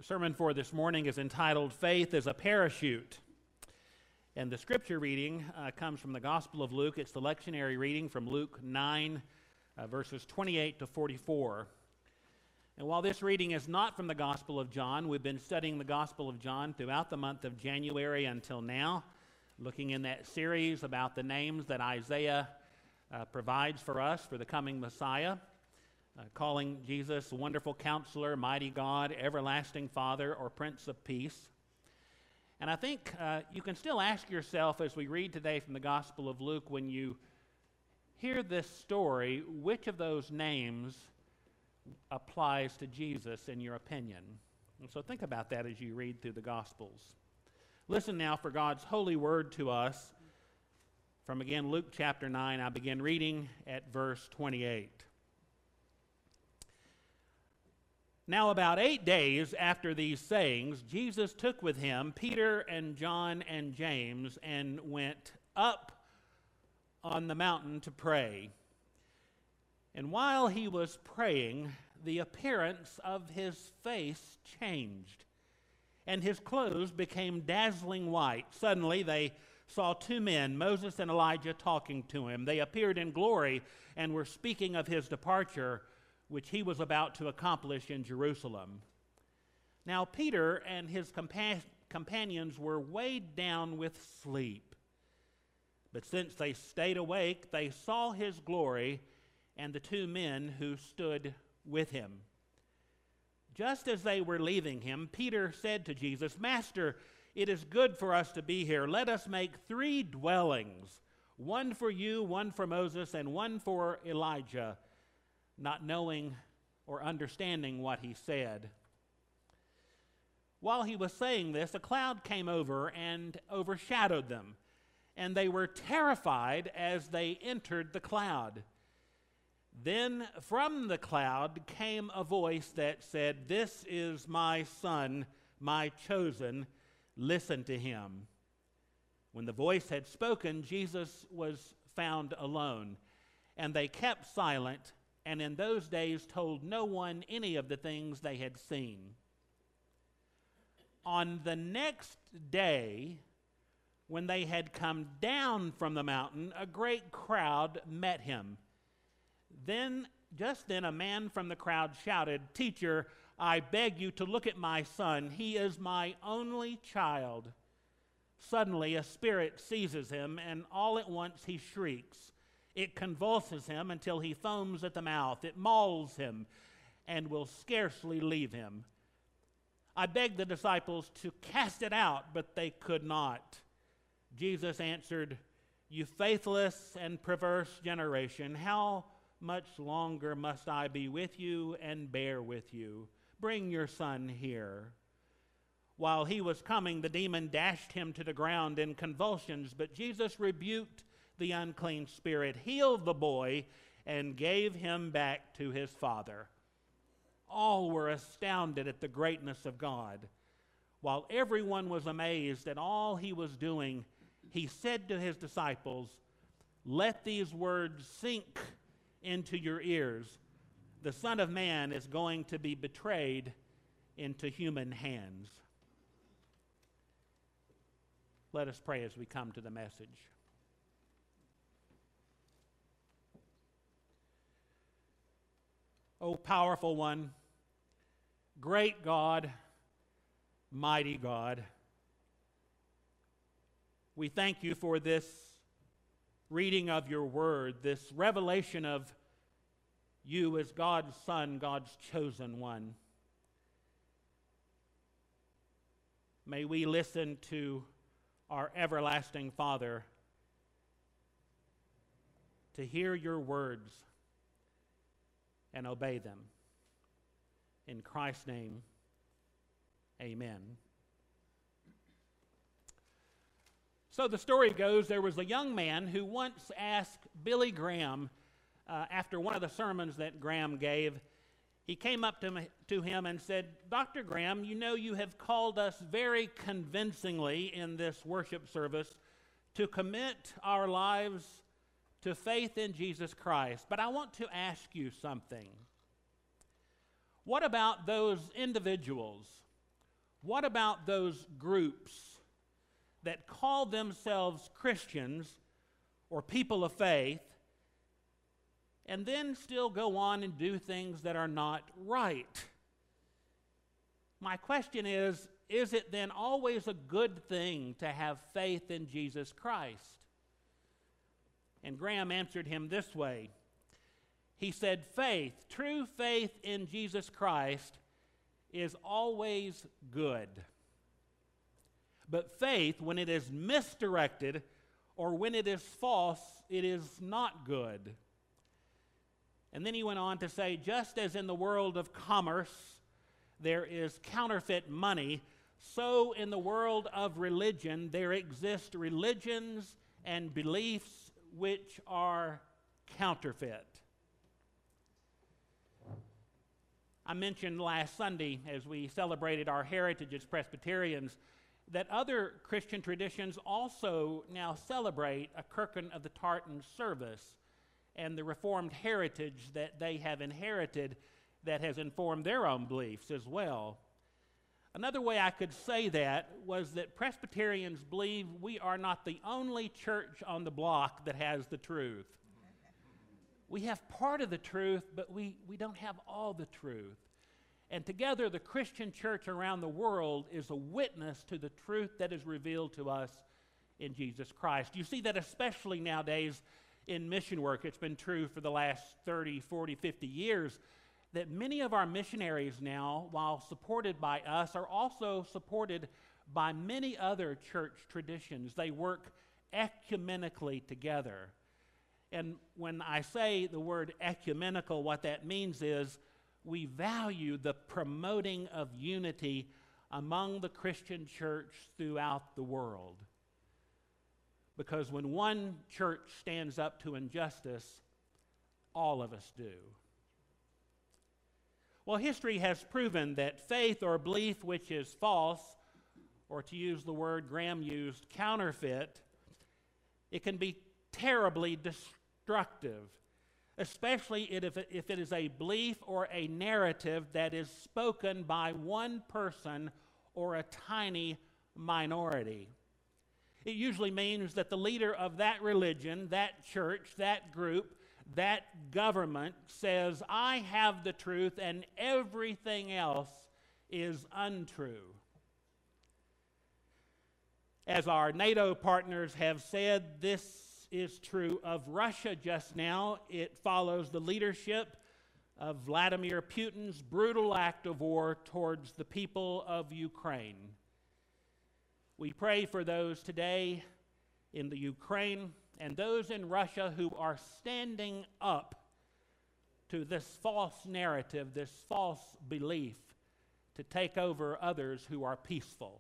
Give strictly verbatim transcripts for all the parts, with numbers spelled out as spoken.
The sermon for this morning is entitled Faith is a Parachute. And the scripture reading uh, comes from the Gospel of Luke. It's the lectionary reading from Luke nine, uh, verses twenty-eight to forty-four. And while this reading is not from the Gospel of John, we've been studying the Gospel of John throughout the month of January until now, looking in that series about the names that Isaiah uh, provides for us for the coming Messiah. Uh, calling Jesus Wonderful Counselor, Mighty God, Everlasting Father, or Prince of Peace. And I think uh, you can still ask yourself as we read today from the Gospel of Luke, when you hear this story, which of those names applies to Jesus in your opinion? And so think about that as you read through the Gospels. Listen now for God's holy word to us from, again, Luke chapter nine. I begin reading at verse twenty-eight. Now about eight days after these sayings, Jesus took with him Peter and John and James and went up on the mountain to pray. And while he was praying, the appearance of his face changed, and his clothes became dazzling white. Suddenly they saw two men, Moses and Elijah, talking to him. They appeared in glory and were speaking of his departure, which he was about to accomplish in Jerusalem. Now Peter and his compa- companions were weighed down with sleep. But since they stayed awake, they saw his glory and the two men who stood with him. Just as they were leaving him, Peter said to Jesus, "Master, it is good for us to be here. Let us make three dwellings, one for you, one for Moses, and one for Elijah," not knowing or understanding what he said. While he was saying this, a cloud came over and overshadowed them, and they were terrified as they entered the cloud. Then from the cloud came a voice that said, "This is my son, my chosen. Listen to him." When the voice had spoken, Jesus was found alone, and they kept silent, and in those days told no one any of the things they had seen. On the next day, when they had come down from the mountain, a great crowd met him. Then, just then, a man from the crowd shouted, "Teacher, I beg you to look at my son. He is my only child." Suddenly, a spirit seizes him, and all at once he shrieks. It convulses him until he foams at the mouth. It mauls him and will scarcely leave him. I begged the disciples to cast it out, but they could not. Jesus answered, "You faithless and perverse generation, how much longer must I be with you and bear with you? Bring your son here." While he was coming, the demon dashed him to the ground in convulsions, but Jesus rebuked the unclean spirit, healed the boy, and gave him back to his father. All were astounded at the greatness of God. While everyone was amazed at all he was doing, he said to his disciples, "Let these words sink into your ears. The Son of Man is going to be betrayed into human hands." Let us pray as we come to the message. O powerful one, great God, mighty God, we thank you for this reading of your word, this revelation of you as God's Son, God's chosen one. May we listen to our everlasting Father, to hear your words and obey them. In Christ's name, amen. So the story goes, there was a young man who once asked Billy Graham, uh, after one of the sermons that Graham gave, he came up to, me, to him and said, "Doctor Graham, you know you have called us very convincingly in this worship service to commit our lives to faith in Jesus Christ. But I want to ask you something. What about those individuals What about those groups that call themselves Christians or people of faith and then still go on and do things that are not right? My question is, is it then always a good thing to have faith in Jesus Christ? And Graham answered him this way. He said, faith, true faith in Jesus Christ is always good. But faith, when it is misdirected or when it is false, it is not good. And then he went on to say, just as in the world of commerce there is counterfeit money, so in the world of religion there exist religions and beliefs which are counterfeit. I mentioned last Sunday, as we celebrated our heritage as Presbyterians, that other Christian traditions also now celebrate a Kirkin of the Tartan service and the Reformed heritage that they have inherited that has informed their own beliefs as well. Another way I could say that was that Presbyterians believe we are not the only church on the block that has the truth. We have part of the truth, but we, we don't have all the truth. And together, the Christian church around the world is a witness to the truth that is revealed to us in Jesus Christ. You see that especially nowadays in mission work. It's been true for the last thirty, forty, fifty years that many of our missionaries now, while supported by us, are also supported by many other church traditions. They work ecumenically together. And when I say the word ecumenical, what that means is we value the promoting of unity among the Christian church throughout the world. Because when one church stands up to injustice, all of us do. Well, history has proven that faith or belief which is false, or to use the word Graham used, counterfeit, it can be terribly destructive, especially if it, if it is a belief or a narrative that is spoken by one person or a tiny minority. It usually means that the leader of that religion, that church, that group, that government says, I have the truth and everything else is untrue. As our NATO partners have said, this is true of Russia just now. It follows the leadership of Vladimir Putin's brutal act of war towards the people of Ukraine. We pray for those today in the Ukraine and those in Russia who are standing up to this false narrative, this false belief to take over others who are peaceful.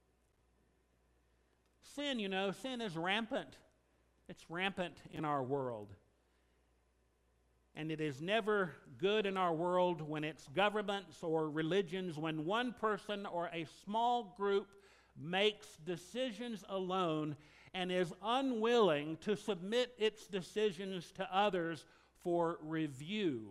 Sin, you know, sin is rampant. It's rampant in our world. And it is never good in our world when it's governments or religions, when one person or a small group makes decisions alone and is unwilling to submit its decisions to others for review.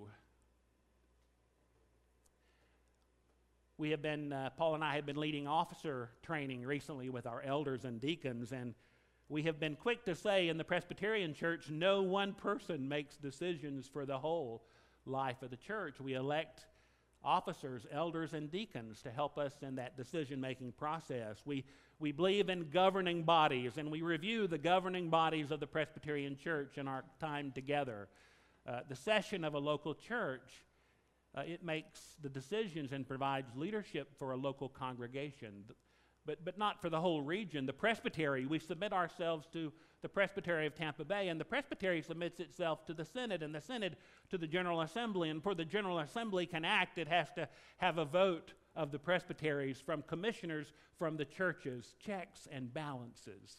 We have been, uh, Paul and I have been leading officer training recently with our elders and deacons, and we have been quick to say in the Presbyterian Church, no one person makes decisions for the whole life of the church. We elect officers, elders, and deacons to help us in that decision-making process. We, we believe in governing bodies, and we review the governing bodies of the Presbyterian Church in our time together. Uh, the session of a local church, uh, it makes the decisions and provides leadership for a local congregation. But, but not for the whole region. The presbytery, we submit ourselves to the Presbytery of Tampa Bay, and the presbytery submits itself to the Synod, and the Synod to the General Assembly. And for the General Assembly can act, it has to have a vote of the presbyteries from commissioners from the churches, checks and balances.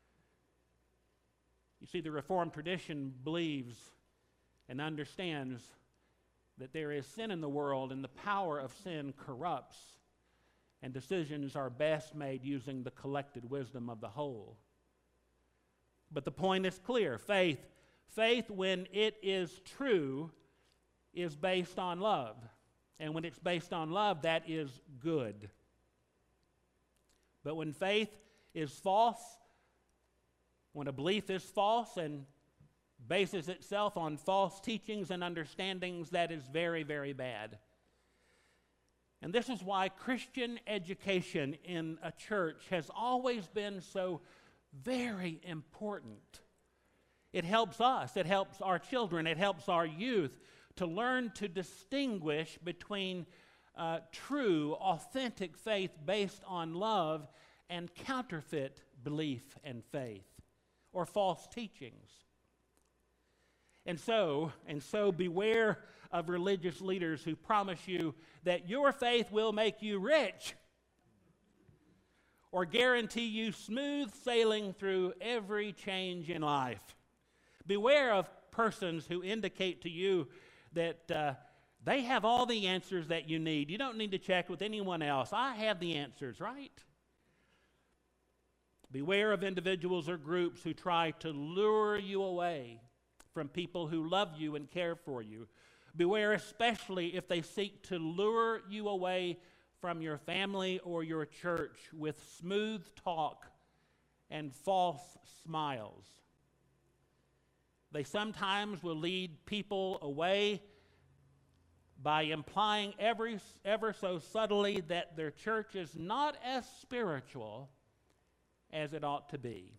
You see, the Reformed tradition believes and understands that there is sin in the world, and the power of sin corrupts. And decisions are best made using the collected wisdom of the whole. But the point is clear. Faith, faith when it is true, is based on love. And when it's based on love, that is good. But when faith is false, when a belief is false and bases itself on false teachings and understandings, that is very, very bad. And this is why Christian education in a church has always been so very important. It helps us, it helps our children, it helps our youth to learn to distinguish between uh, true, authentic faith based on love and counterfeit belief and faith, or false teachings. And so, and so beware of religious leaders who promise you that your faith will make you rich or guarantee you smooth sailing through every change in life. Beware of persons who indicate to you that uh, they have all the answers that you need. You don't need to check with anyone else. I have the answers, right? Beware of individuals or groups who try to lure you away from people who love you and care for you. Beware especially if they seek to lure you away from your family or your church with smooth talk and false smiles. They sometimes will lead people away by implying every, ever so subtly that their church is not as spiritual as it ought to be.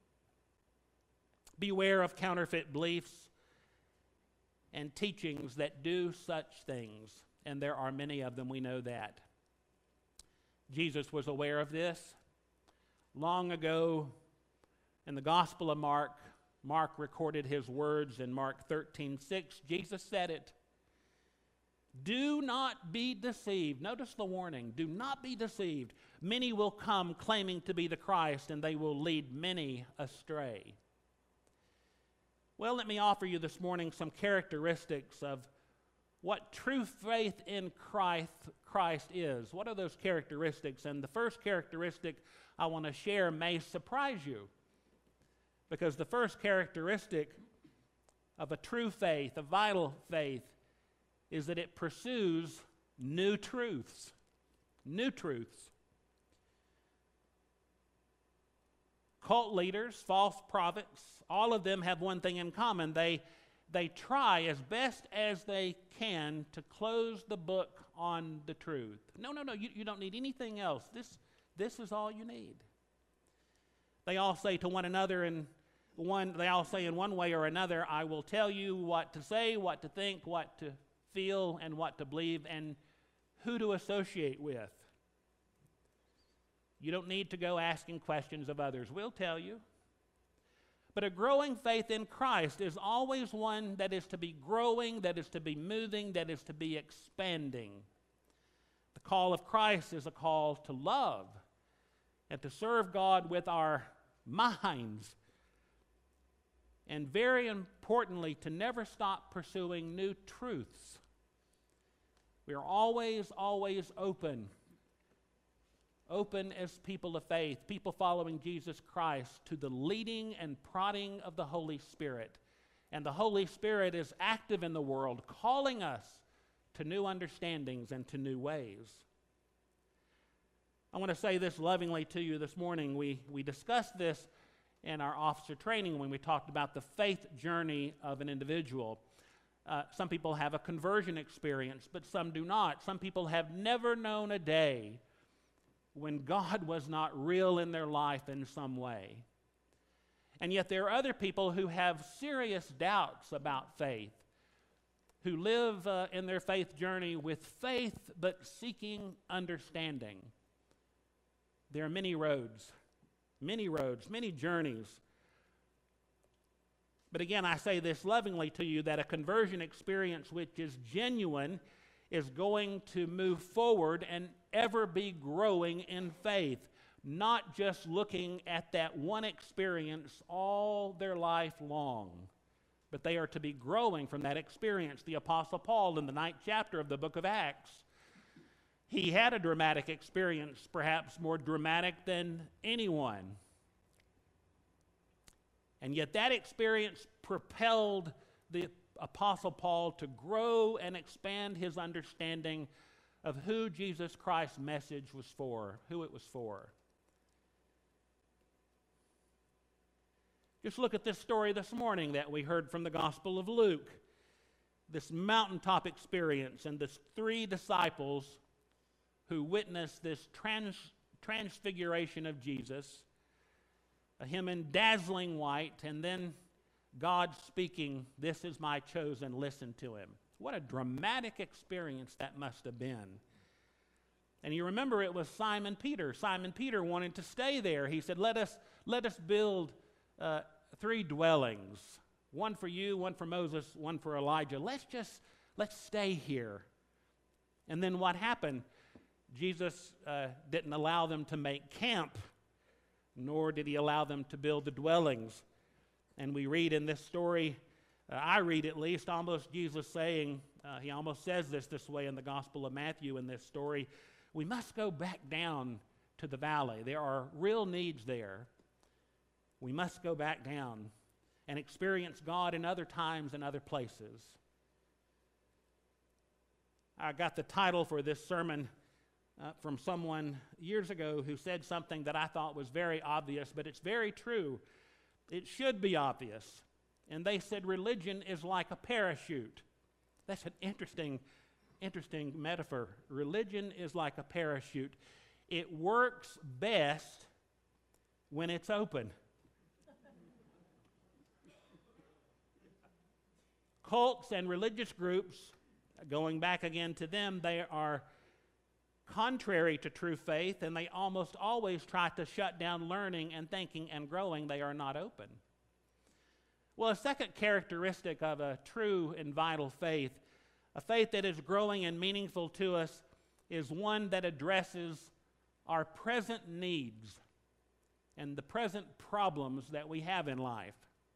Beware of counterfeit beliefs and teachings that do such things, and there are many of them, we know that. Jesus was aware of this. Long ago, in the Gospel of Mark, Mark recorded his words in Mark thirteen six. Jesus said it. Do not be deceived. Notice the warning. Do not be deceived. Many will come claiming to be the Christ, and they will lead many astray. Well, let me offer you this morning some characteristics of what true faith in Christ, Christ is. What are those characteristics? And the first characteristic I want to share may surprise you, because the first characteristic of a true faith, a vital faith, is that it pursues new truths. New truths. Cult leaders, false prophets, all of them have one thing in common. They, they try as best as they can to close the book on the truth. No, no, no, you, you don't need anything else. This, this is all you need. They all say to one another, in one, they all say in one way or another, I will tell you what to say, what to think, what to feel, and what to believe, and who to associate with. You don't need to go asking questions of others. We'll tell you. But a growing faith in Christ is always one that is to be growing, that is to be moving, that is to be expanding. The call of Christ is a call to love and to serve God with our minds. And very importantly, to never stop pursuing new truths. We are always, always open. Open as people of faith, people following Jesus Christ, to the leading and prodding of the Holy Spirit. And the Holy Spirit is active in the world, calling us to new understandings and to new ways. I want to say this lovingly to you this morning. We, we discussed this in our officer training when we talked about the faith journey of an individual. Uh, some people have a conversion experience, but some do not. Some people have never known a day when God was not real in their life in some way. And yet there are other people who have serious doubts about faith, who live uh, in their faith journey with faith but seeking understanding. There are many roads, many roads, many journeys. But again, I say this lovingly to you, that a conversion experience which is genuine is going to move forward and ever be growing in faith, not just looking at that one experience all their life long, but they are to be growing from that experience. The Apostle Paul, in the ninth chapter of the book of Acts, he had a dramatic experience, perhaps more dramatic than anyone. And yet that experience propelled the Apostle Paul to grow and expand his understanding of who Jesus Christ's message was for, who it was for. Just look at this story this morning that we heard from the Gospel of Luke. This mountaintop experience and the three disciples who witnessed this trans, transfiguration of Jesus, uh, him in dazzling white, and then God speaking, "This is my chosen, listen to him." What a dramatic experience that must have been. And you remember it was Simon Peter. Simon Peter wanted to stay there. He said, let us, let us build uh, three dwellings. One for you, one for Moses, one for Elijah. Let's just, let's stay here. And then what happened? Jesus uh, didn't allow them to make camp, nor did he allow them to build the dwellings. And we read in this story, uh, I read at least, almost Jesus saying, uh, he almost says this this way in the Gospel of Matthew in this story, we must go back down to the valley. There are real needs there. We must go back down and experience God in other times and other places. I got the title for this sermon uh, from someone years ago who said something that I thought was very obvious, but it's very true. It should be obvious. And they said religion is like a parachute. That's an interesting, interesting metaphor. Religion is like a parachute. It works best when it's open. Cults and religious groups, going back again to them, they are contrary to true faith, and they almost always try to shut down learning and thinking and growing. They are not open. Well, a second characteristic of a true and vital faith, a faith that is growing and meaningful to us, is one that addresses our present needs and the present problems that we have in life.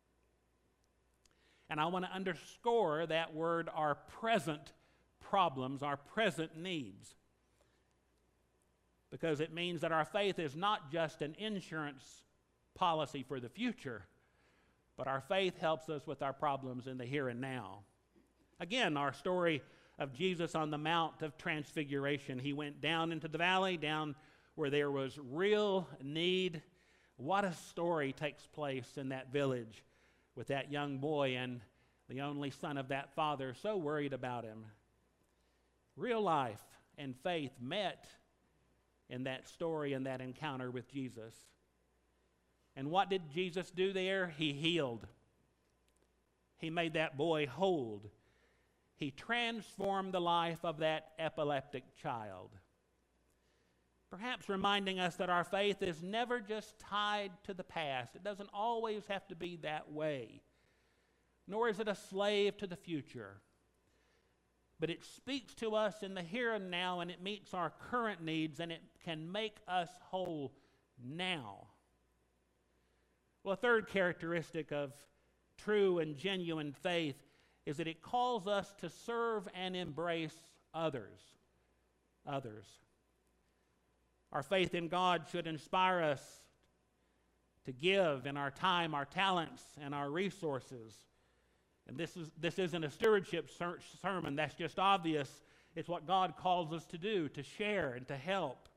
And I want to underscore that word, our present problems, our present needs. Because it means that our faith is not just an insurance policy for the future, but our faith helps us with our problems in the here and now. Again, our story of Jesus on the Mount of Transfiguration. He went down into the valley, down where there was real need. What a story takes place in that village with that young boy and the only son of that father, so worried about him. Real life and faith met in that story and that encounter with Jesus. And what did Jesus do there? He healed. He made that boy whole. He transformed the life of that epileptic child. Perhaps reminding us that our faith is never just tied to the past. It doesn't always have to be that way. Nor is it a slave to the future. But it speaks to us in the here and now, and it meets our current needs, and it can make us whole now. Well, a third characteristic of true and genuine faith is that it calls us to serve and embrace others. Others. Our faith in God should inspire us to give in our time, our talents, and our resources. And this is this isn't a stewardship ser- sermon. That's just obvious. It's what God calls us to do, to share and to help.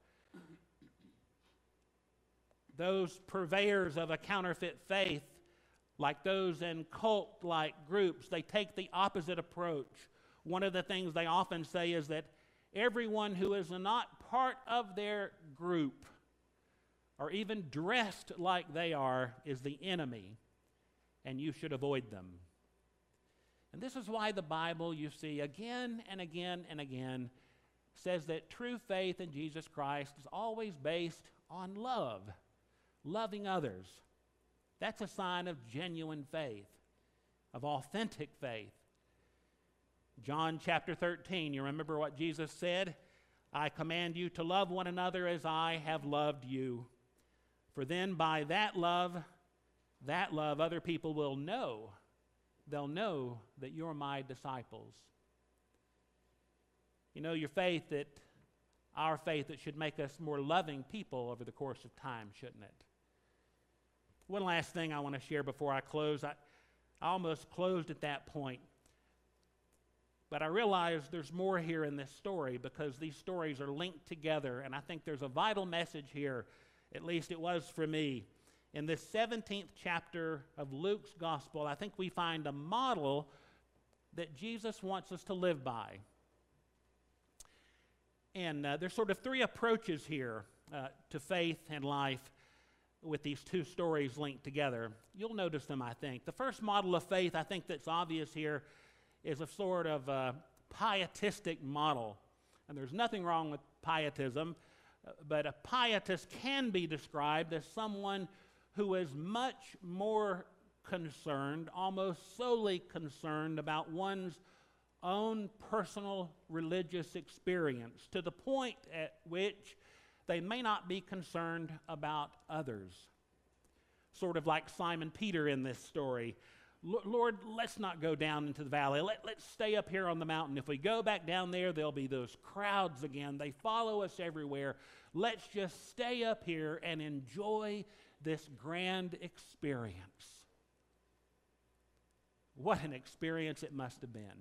Those purveyors of a counterfeit faith, like those in cult-like groups, they take the opposite approach. One of the things they often say is that everyone who is not part of their group or even dressed like they are is the enemy, and you should avoid them. And this is why the Bible, you see, again and again and again, says that true faith in Jesus Christ is always based on love, loving others. That's a sign of genuine faith, of authentic faith. John chapter thirteen, you remember what Jesus said? I command you to love one another as I have loved you. For then by that love, that love, other people will know. They'll know that you're my disciples. You know, your faith that, our faith that should make us more loving people over the course of time, shouldn't it? One last thing I want to share before I close. I, I almost closed at that point. But I realize there's more here in this story because these stories are linked together, and I think there's a vital message here, at least it was for me, In this seventeenth chapter of Luke's gospel, I think we find a model that Jesus wants us to live by. And uh, there's sort of three approaches here uh, to faith and life with these two stories linked together. You'll notice them, I think. The first model of faith, I think that's obvious here, is a sort of uh, pietistic model. And there's nothing wrong with pietism, uh, but a pietist can be described as someone who is much more concerned, almost solely concerned about one's own personal religious experience, to the point at which they may not be concerned about others. Sort of like Simon Peter in this story. Lord, let's not go down into the valley. Let, let's stay up here on the mountain. If we go back down there, there'll be those crowds again. They follow us everywhere. Let's just stay up here and enjoy this grand experience. What an experience it must have been.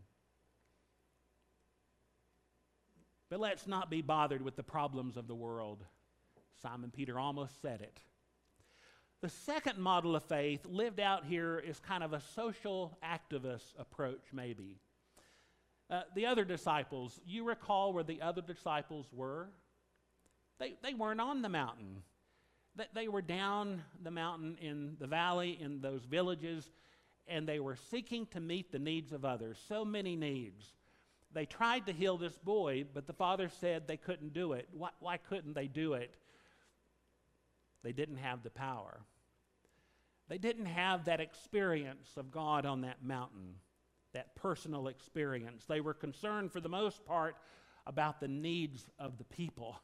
But let's not be bothered with the problems of the world. Simon Peter almost said it. The second model of faith lived out here is kind of a social activist approach, maybe. Uh, the other disciples, you recall where the other disciples were? They, they weren't on the mountain. They, they were down the mountain in the valley, in those villages, and they were seeking to meet the needs of others. So many needs. They tried to heal this boy, but the father said they couldn't do it. Why, why couldn't they do it? They didn't have the power. They didn't have that experience of God on that mountain, that personal experience. They were concerned, for the most part, about the needs of the people.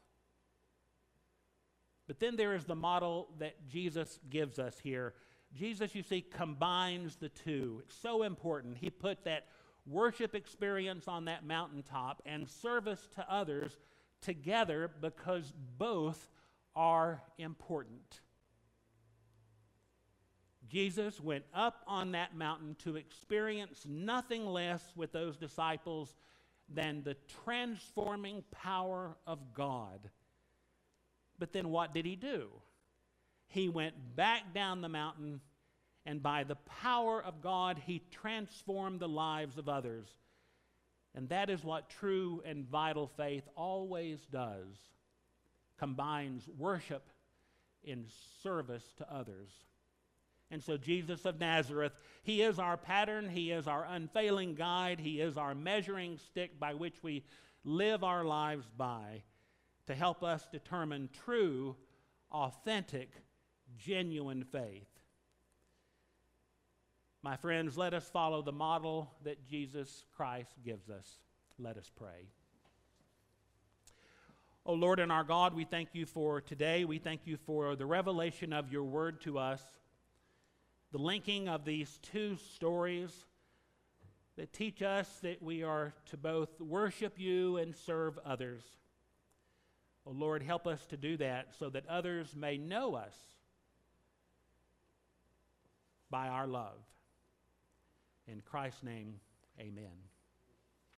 But then there is the model that Jesus gives us here. Jesus, you see, combines the two. It's so important. He put that worship experience on that mountaintop and service to others together because both are important. Jesus went up on that mountain to experience nothing less with those disciples than the transforming power of God. But then what did he do? He went back down the mountain, and by the power of God, he transformed the lives of others. And that is what true and vital faith always does. Combines worship in service to others. And so Jesus of Nazareth, he is our pattern, he is our unfailing guide, he is our measuring stick by which we live our lives by to help us determine true, authentic, genuine faith. My friends, let us follow the model that Jesus Christ gives us. Let us pray. Oh Lord and our God, we thank you for today. We thank you for the revelation of your word to us, the linking of these two stories that teach us that we are to both worship you and serve others. Oh Lord, help us to do that so that others may know us by our love. In Christ's name, amen.